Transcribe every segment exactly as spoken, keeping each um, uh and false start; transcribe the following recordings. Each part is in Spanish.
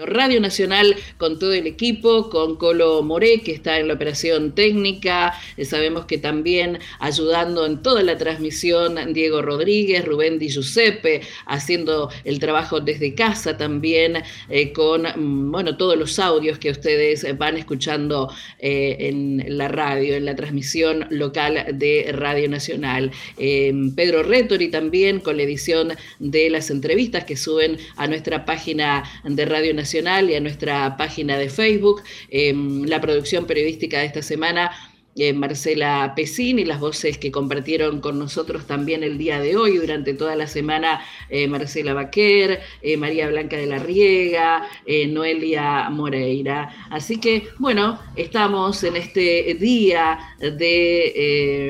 Radio Nacional con todo el equipo, con Colo Moré, que está en la operación técnica. Eh, sabemos que también ayudando en toda la transmisión Diego Rodríguez, Rubén Di Giuseppe, haciendo el trabajo desde casa también, eh, con bueno, todos los audios que ustedes van escuchando eh, en la radio, en la transmisión local de Radio Nacional. Eh, Pedro Rétori también con la edición de las entrevistas que suben a nuestra página de Radio Nacional y a nuestra página de Facebook. Eh, la producción periodística de esta semana, Eh, Marcela Pesín, y las voces que compartieron con nosotros también el día de hoy, durante toda la semana, eh, Marcela Baquer, eh, María Blanca de la Riega, eh, Noelia Moreira. Así que, bueno, estamos en este día de eh,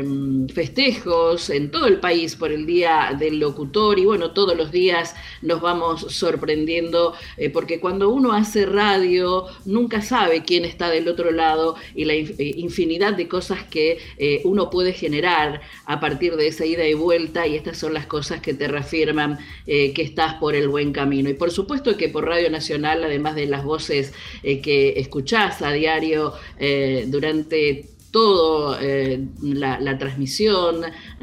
festejos en todo el país por el Día del Locutor, y bueno, todos los días nos vamos sorprendiendo, eh, porque cuando uno hace radio, nunca sabe quién está del otro lado, y la infinidad de cosas que eh, uno puede generar a partir de esa ida y vuelta, y estas son las cosas que te reafirman eh, que estás por el buen camino. Y por supuesto que por Radio Nacional, además de las voces eh, que escuchás a diario eh, durante todo eh, la, la transmisión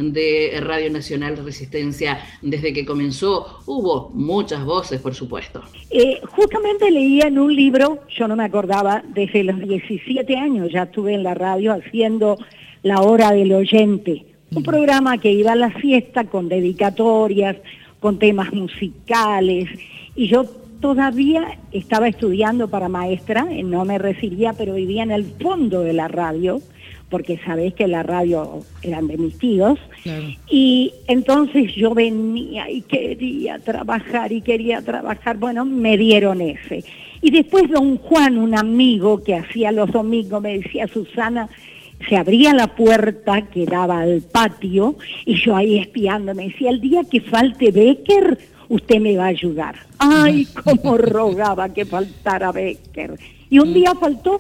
de Radio Nacional Resistencia desde que comenzó, hubo muchas voces, por supuesto. Eh, justamente leía en un libro, yo no me acordaba, desde los diecisiete años ya estuve en la radio haciendo La Hora del Oyente, un programa que iba a la siesta con dedicatorias, con temas musicales, y yo todavía estaba estudiando para maestra, no me recibía, pero vivía en el fondo de la radio, porque sabéis que la radio eran de mis tíos, claro. Y entonces yo venía y quería trabajar y quería trabajar, bueno, me dieron ese. Y después don Juan, un amigo que hacía los domingos, me decía, Susana, se abría la puerta que daba al patio, y yo ahí espiando, me decía, el día que falte Becker, usted me va a ayudar. Ay, cómo rogaba que faltara Becker. Y un día faltó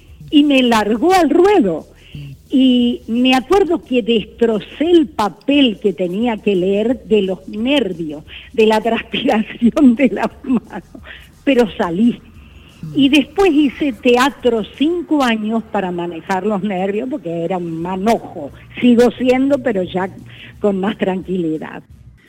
y me largó al ruedo. Y me acuerdo que destrocé el papel que tenía que leer de los nervios, de la transpiración de las manos, pero salí. Y después hice teatro cinco años para manejar los nervios, porque era un manojo. Sigo siendo, pero ya con más tranquilidad.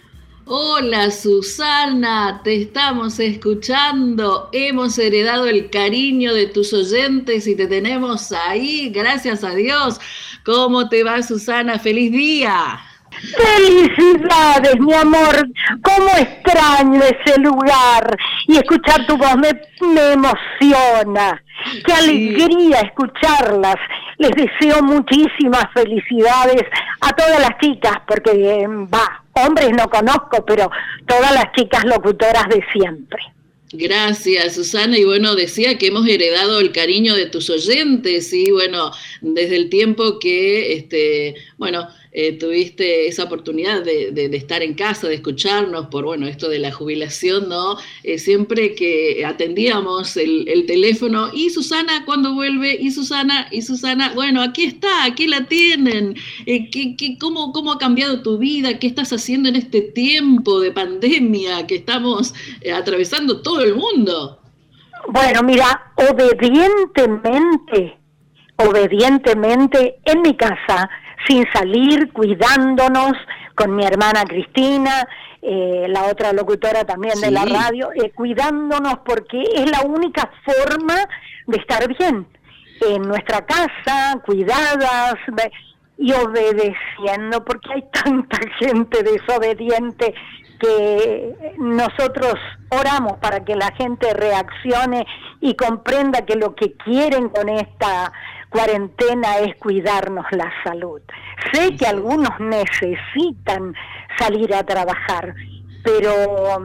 Hola Susana, te estamos escuchando, hemos heredado el cariño de tus oyentes y te tenemos ahí, gracias a Dios. ¿Cómo te va, Susana? ¡Feliz día! ¡Felicidades, mi amor! ¿Cómo extraño ese lugar? Y escuchar tu voz me, me emociona. ¡Qué alegría escucharlas! Les deseo muchísimas felicidades a todas las chicas, porque va, hombres no conozco, pero todas las chicas locutoras de siempre. Gracias, Susana. Y bueno, decía que hemos heredado el cariño de tus oyentes, y bueno, desde el tiempo que, este, bueno, eh, tuviste esa oportunidad de, de, de estar en casa, de escucharnos por, bueno, esto de la jubilación, ¿no? Eh, siempre que atendíamos el, el teléfono, y Susana, ¿cuándo vuelve? Y Susana, y Susana, bueno, aquí está, aquí la tienen. Eh, ¿qué, qué, cómo, ¿Cómo ha cambiado tu vida? ¿Qué estás haciendo en este tiempo de pandemia que estamos eh, atravesando todo el mundo? Bueno, mira, obedientemente, obedientemente en mi casa, sin salir, cuidándonos con mi hermana Cristina, eh, la otra locutora también, sí, de la radio, eh, cuidándonos, porque es la única forma de estar bien en nuestra casa, cuidadas y obedeciendo, porque hay tanta gente desobediente que nosotros oramos para que la gente reaccione y comprenda que lo que quieren con esta cuarentena es cuidarnos la salud. Sé que algunos necesitan salir a trabajar, pero,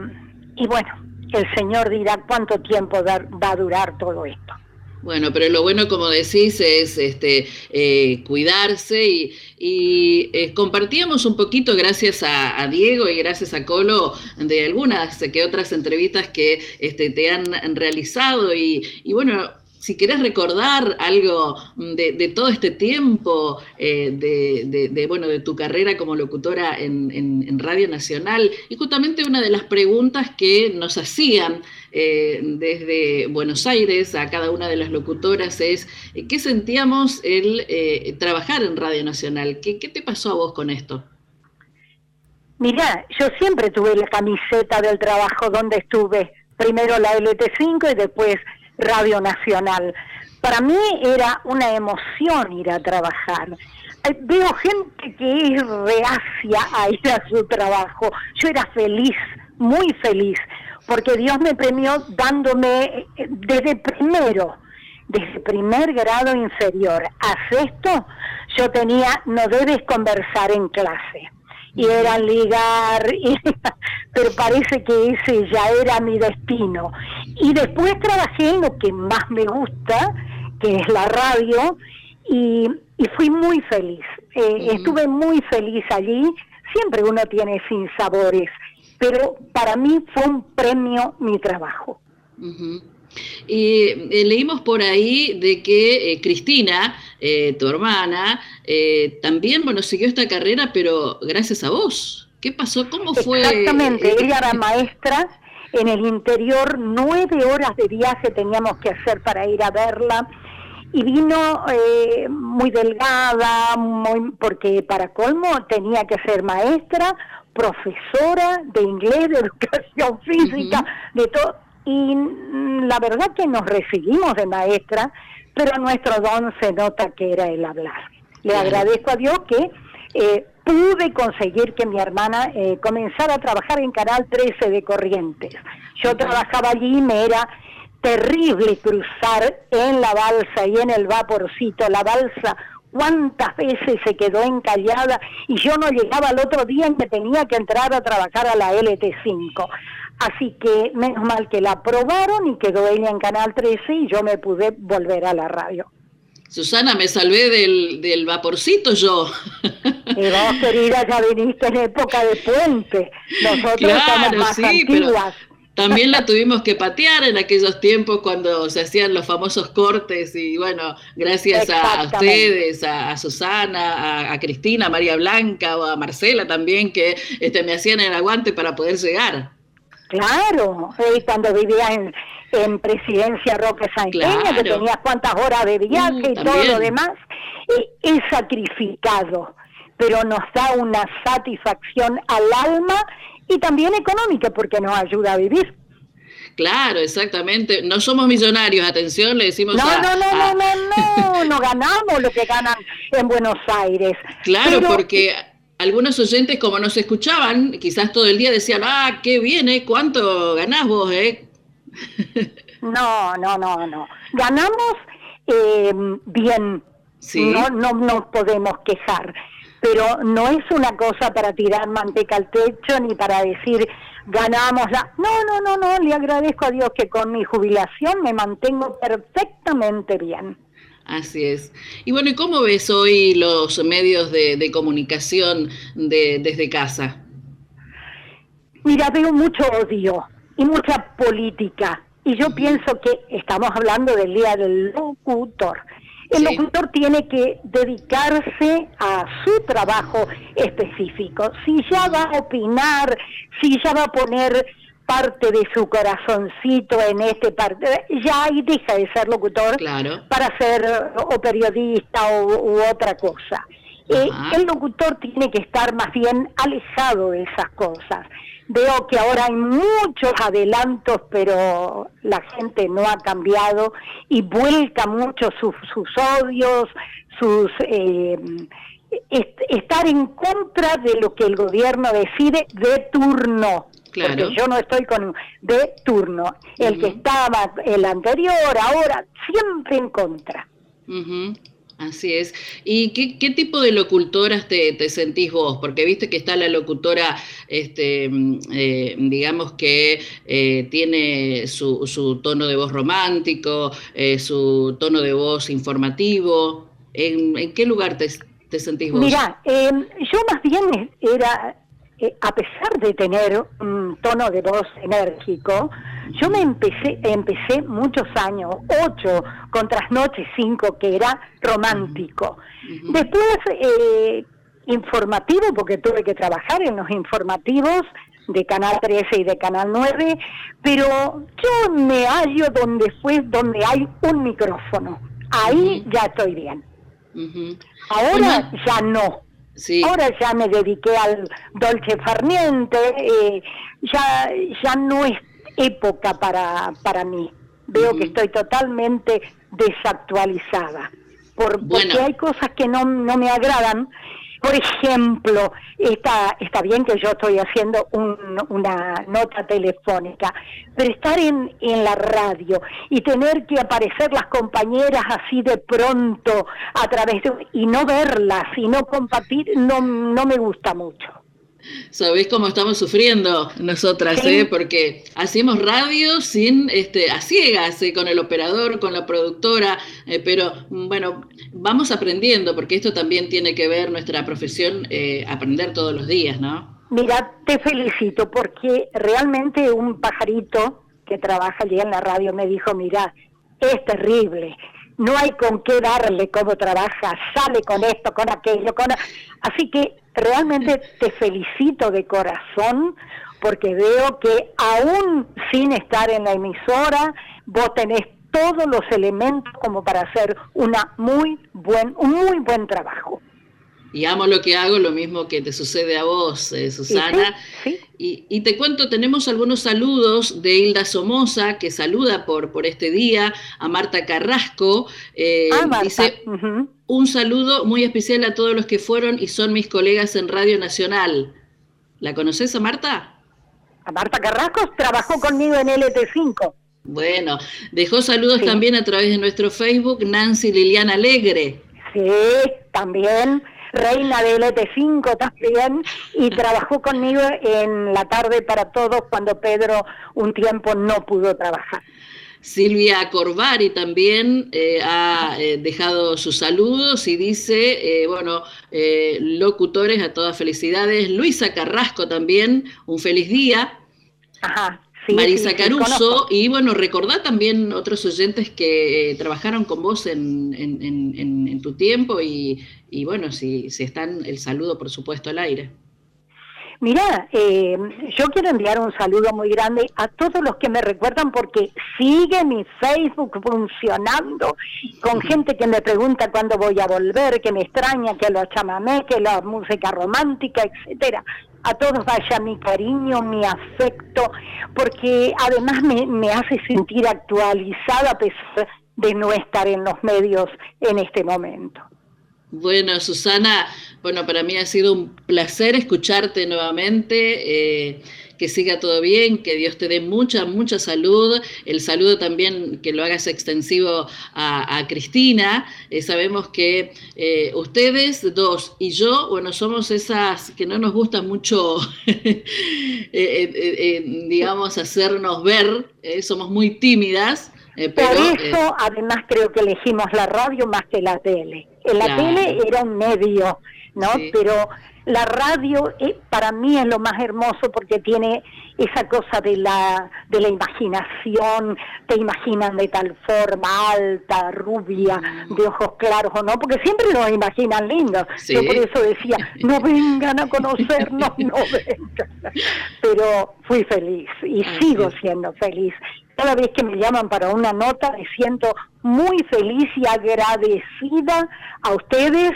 y bueno, el Señor dirá cuánto tiempo va a durar todo esto. Bueno, pero lo bueno, como decís, es este eh, cuidarse, y, y eh, compartíamos un poquito, gracias a, a Diego y gracias a Colo, de algunas que otras entrevistas que este, te han realizado, y, y bueno, si querés recordar algo de, de todo este tiempo, eh, de, de, de, bueno, de tu carrera como locutora en, en, en Radio Nacional, y justamente una de las preguntas que nos hacían eh, desde Buenos Aires a cada una de las locutoras es, ¿qué sentíamos el eh, trabajar en Radio Nacional? ¿Qué, ¿Qué te pasó a vos con esto? Mirá, yo siempre tuve la camiseta del trabajo donde estuve, primero la L T cinco y después Radio Nacional. Para mí era una emoción ir a trabajar. Veo gente que es reacia a ir a su trabajo. Yo era feliz, muy feliz, porque Dios me premió dándome desde primero, desde primer grado inferior a sexto, yo tenía, no debes conversar en clase. Y era ligar, y, pero parece que ese ya era mi destino. Y después trabajé en lo que más me gusta, que es la radio, y, y fui muy feliz. Eh, uh-huh. Estuve muy feliz allí. Siempre uno tiene sinsabores, pero para mí fue un premio mi trabajo. Uh-huh. Y eh, leímos por ahí de que eh, Cristina, eh, tu hermana, eh, también, bueno, siguió esta carrera, pero gracias a vos. ¿Qué pasó? ¿Cómo fue? Exactamente, ella era maestra en el interior, nueve horas de viaje teníamos que hacer para ir a verla, y vino eh, muy delgada, muy, porque para colmo tenía que ser maestra, profesora de inglés, de educación física, uh-huh. de todo. Y la verdad que nos recibimos de maestra, pero nuestro don se nota que era el hablar. Le claro. agradezco a Dios que eh, pude conseguir que mi hermana eh, comenzara a trabajar en Canal trece de Corrientes. Yo uh-huh. trabajaba allí y me era terrible cruzar en la balsa y en el vaporcito. La balsa, cuántas veces se quedó encallada y yo no llegaba al otro día en que tenía que entrar a trabajar a la L T cinco. Así que menos mal que la aprobaron y quedó ella en Canal trece y yo me pude volver a la radio. Susana, me salvé del, del vaporcito yo. Y vos, querida, ya viniste en época de puente. Nosotros claro, somos más sí, antiguas. También la tuvimos que patear en aquellos tiempos cuando se hacían los famosos cortes y bueno, gracias a ustedes, a, a Susana, a, a Cristina, a María Blanca o a Marcela también que este, me hacían el aguante para poder llegar. Claro, eh, cuando vivía en, en Presidencia Roque Sáenz Peña, claro. que tenías cuántas horas de viaje mm, y también. Todo lo demás, eh, es sacrificado, pero nos da una satisfacción al alma y también económica porque nos ayuda a vivir. Claro, exactamente. No somos millonarios, atención, le decimos no, a... No, no, a... no, no, no, no ganamos lo que ganan en Buenos Aires. Claro, pero... porque... Algunos oyentes, como nos escuchaban, quizás todo el día decían, ah, qué bien, ¿eh? ¿Cuánto ganás vos, eh? No, no, no, no. Ganamos eh, bien, ¿sí? no, no nos podemos quejar, pero no es una cosa para tirar manteca al techo ni para decir, ganamos la... No, no, no, no, le agradezco a Dios que con mi jubilación me mantengo perfectamente bien. Así es. Y bueno, ¿y cómo ves hoy los medios de, de comunicación de, desde casa? Mira, veo mucho odio y mucha política. Y yo uh-huh. pienso que estamos hablando del Día del Locutor. El sí. locutor tiene que dedicarse a su trabajo específico. Si ya va a opinar, si ya va a poner... parte de su corazoncito en este parte, ya ahí deja de ser locutor claro. para ser o periodista o, u otra cosa. Eh, el locutor tiene que estar más bien alejado de esas cosas. Veo que ahora hay muchos adelantos, pero la gente no ha cambiado y vuelca mucho sus, sus odios, sus... Eh, est- estar en contra de lo que el gobierno decide de turno. Claro. Porque yo no estoy con de turno. El uh-huh. que estaba, el anterior, ahora, siempre en contra. Uh-huh. Así es. ¿Y qué, qué tipo de locutoras te, te sentís vos? Porque viste que está la locutora, este, eh, digamos que eh, tiene su, su tono de voz romántico, eh, su tono de voz informativo. ¿En, en qué lugar te, te sentís vos? Mirá, eh, yo más bien era... Eh, a pesar de tener un tono de voz enérgico, Yo me empecé, empecé muchos años, ocho, con Trasnoche cinco, que era romántico. Uh-huh. Después, eh, informativo, porque tuve que trabajar en los informativos de Canal trece y de Canal nueve, pero yo me hallo donde fue, donde hay un micrófono. Ahí uh-huh. ya estoy bien. Uh-huh. Ahora uh-huh. ya no. Sí. Ahora ya me dediqué al dolce farniente, eh, ya ya no es época para para mí. Veo uh-huh. que estoy totalmente desactualizada, por, bueno. porque hay cosas que no, no me agradan. Por ejemplo, está, está bien que yo estoy haciendo un, una nota telefónica, pero estar en, en la radio y tener que aparecer las compañeras así de pronto a través de, y no verlas y no compartir, no, no me gusta mucho. ¿Sabés cómo estamos sufriendo nosotras? Sí. ¿eh? Porque hacemos radio sin, este, a ciegas, ¿eh? Con el operador, con la productora, eh, pero bueno, vamos aprendiendo, porque esto también tiene que ver nuestra profesión, eh, aprender todos los días, ¿no? Mira, te felicito, porque realmente un pajarito que trabaja allí en la radio me dijo, mira, es terrible, no hay con qué darle cómo trabaja, sale con esto, con aquello, con... Así que realmente te felicito de corazón, porque veo que aún sin estar en la emisora, vos tenés todos los elementos como para hacer una muy buen, un muy buen trabajo. Y amo lo que hago, lo mismo que te sucede a vos, eh, Susana. Sí, sí. Y, y te cuento, tenemos algunos saludos de Hilda Somoza, que saluda por, por este día, a Marta Carrasco. Eh, ah, Marta. Dice, uh-huh. un saludo muy especial a todos los que fueron y son mis colegas en Radio Nacional. ¿La conoces a Marta? A Marta Carrasco trabajó conmigo en L T cinco. Bueno, dejó saludos sí. también a través de nuestro Facebook, Nancy Liliana Alegre. Sí, también. Reina de L T cinco también, y trabajó conmigo en La Tarde para Todos cuando Pedro un tiempo no pudo trabajar. Silvia Corvari también eh, ha eh, dejado sus saludos y dice, eh, bueno, eh, locutores, a todas felicidades. Luisa Carrasco también, un feliz día. Ajá. Sí, Marisa sí, Caruso, sí, y bueno, recordá también otros oyentes que eh, trabajaron con vos en, en, en, en tu tiempo y, y bueno, si, si están, el saludo por supuesto al aire. Mira, eh, yo quiero enviar un saludo muy grande a todos los que me recuerdan, porque sigue mi Facebook funcionando con gente que me pregunta cuándo voy a volver, que me extraña, que los chamamé, que la música romántica, etcétera. A todos vaya mi cariño, mi afecto, porque además me, me hace sentir actualizada a pesar de no estar en los medios en este momento. Bueno, Susana, bueno, para mí ha sido un placer escucharte nuevamente, eh, que siga todo bien, que Dios te dé mucha, mucha salud, el saludo también que lo hagas extensivo a, a Cristina, eh, sabemos que eh, ustedes dos y yo, bueno, somos esas que no nos gusta mucho, eh, eh, eh, digamos, hacernos ver, eh, somos muy tímidas. Eh, pero, Por eso, eh, además, creo que elegimos la radio más que la tele. La claro. tele era un medio, ¿no? Sí. Pero la radio eh, para mí es lo más hermoso, porque tiene esa cosa de la de la imaginación. Te imaginan de tal forma, alta, rubia, mm. de ojos claros o no, porque siempre nos imaginan lindos. Sí. Yo por eso decía, no vengan a conocernos, no vengan. Pero fui feliz y Ay, sigo sí. siendo feliz. Cada vez que me llaman para una nota me siento muy feliz y agradecida a ustedes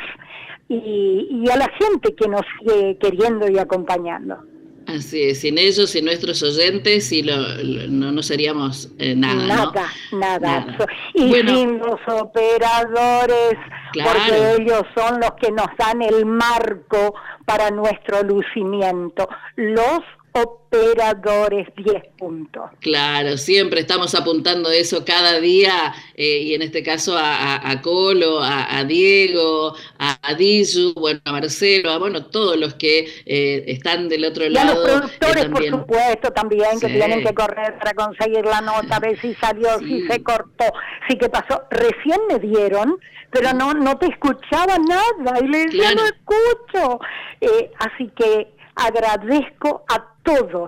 y, y a la gente que nos sigue queriendo y acompañando. Así es, sin ellos, sin nuestros oyentes, y lo, lo, no, no seríamos eh, nada, Nada, ¿no? nada. nada. Y bueno, sin los operadores, claro. porque ellos son los que nos dan el marco para nuestro lucimiento. Los operadores, diez puntos. Claro, siempre estamos apuntando eso cada día, eh, y en este caso a, a, a Colo, a, a Diego, a, a Diyu, bueno, a Marcelo, a bueno, todos los que eh, están del otro y lado. Y a los productores, por supuesto, también, sí. que tienen que correr para conseguir la nota, a ver si salió, sí. si se cortó, si que pasó. Recién me dieron, pero no, no te escuchaba nada, y le decía, claro. no escucho. Eh, así que agradezco a todos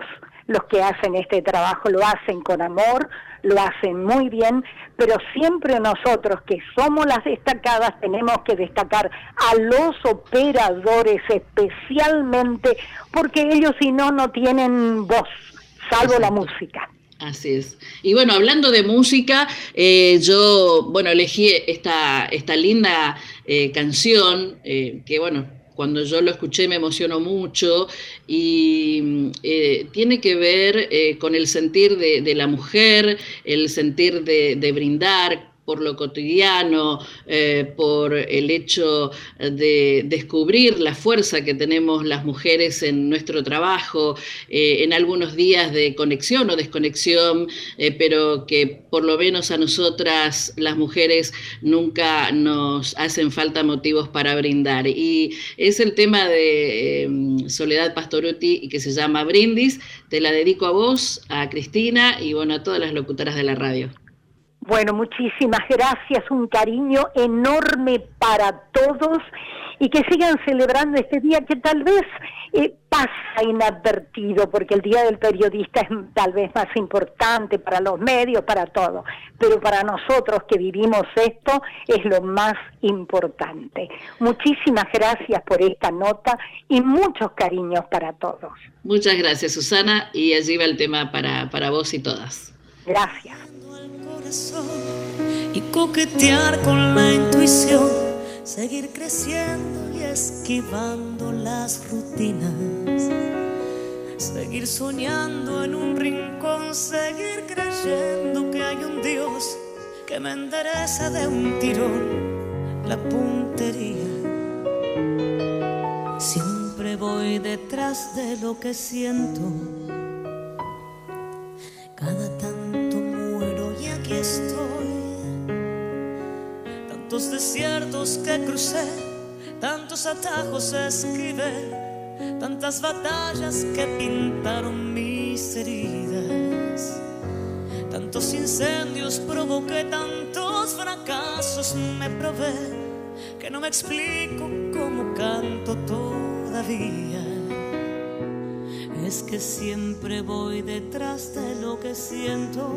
los que hacen este trabajo lo hacen con amor, lo hacen muy bien, pero siempre nosotros que somos las destacadas tenemos que destacar a los operadores especialmente, porque ellos si no, no tienen voz, salvo Exacto. la música. Así es. Y bueno, hablando de música, eh, yo, bueno, elegí esta, esta linda eh, canción, eh, que bueno, cuando yo lo escuché me emocionó mucho y eh, tiene que ver eh, con el sentir de, de la mujer, el sentir de, de brindar por lo cotidiano, eh, por el hecho de descubrir la fuerza que tenemos las mujeres en nuestro trabajo, eh, en algunos días de conexión o desconexión, eh, pero que por lo menos a nosotras las mujeres nunca nos hacen falta motivos para brindar. Y es el tema de eh, Soledad Pastorutti y que se llama Brindis. Te la dedico a vos, a Cristina y bueno, a todas las locutoras de la radio. Bueno, muchísimas gracias, un cariño enorme para todos y que sigan celebrando este día que tal vez eh, pasa inadvertido, porque el Día del Periodista es tal vez más importante para los medios, para todo, pero para nosotros que vivimos esto es lo más importante. Muchísimas gracias por esta nota y muchos cariños para todos. Muchas gracias, Susana, y allí va el tema para, para vos y todas. Gracias. Y coquetear con la intuición, seguir creciendo y esquivando las rutinas, seguir soñando en un rincón, seguir creyendo que hay un Dios que me endereza de un tirón la puntería. Siempre voy detrás de lo que siento, cada tanto muero y aquí estoy. Tantos desiertos que crucé, tantos atajos esquivé, tantas batallas que pintaron mis heridas, tantos incendios provoqué, tantos fracasos me probé, que no me explico cómo canto todavía. Es que siempre voy detrás de lo que siento.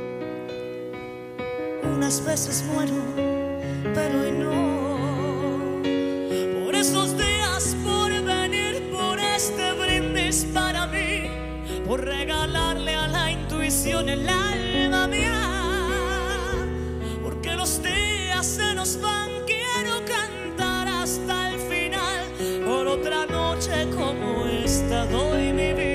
Unas veces muero, pero hoy no. Por estos días, por venir, por este brindis para mí, por regalarle a la intuición el alma mía. Porque los días se nos van, quiero cantar hasta el final. Por otra noche como esta doy mi vida.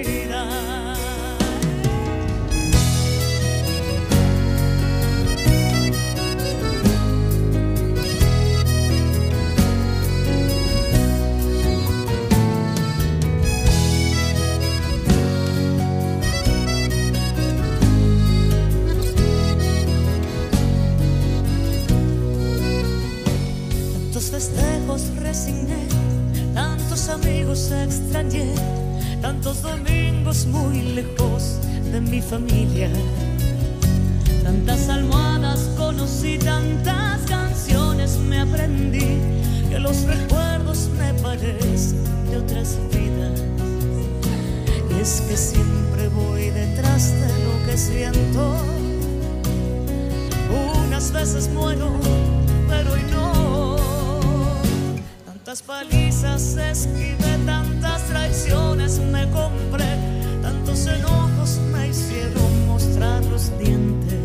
Tantos festejos resigné, tantos amigos extrañé, tantos domingos muy lejos de mi familia, tantas almohadas conocí, tantas canciones me aprendí, que los recuerdos me parecen de otras vidas. Y es que siempre voy detrás de lo que siento. Unas veces muero, pero hoy no. Tantas palizas esquivé, tantas traiciones me compré, tantos enojos me hicieron mostrar los dientes.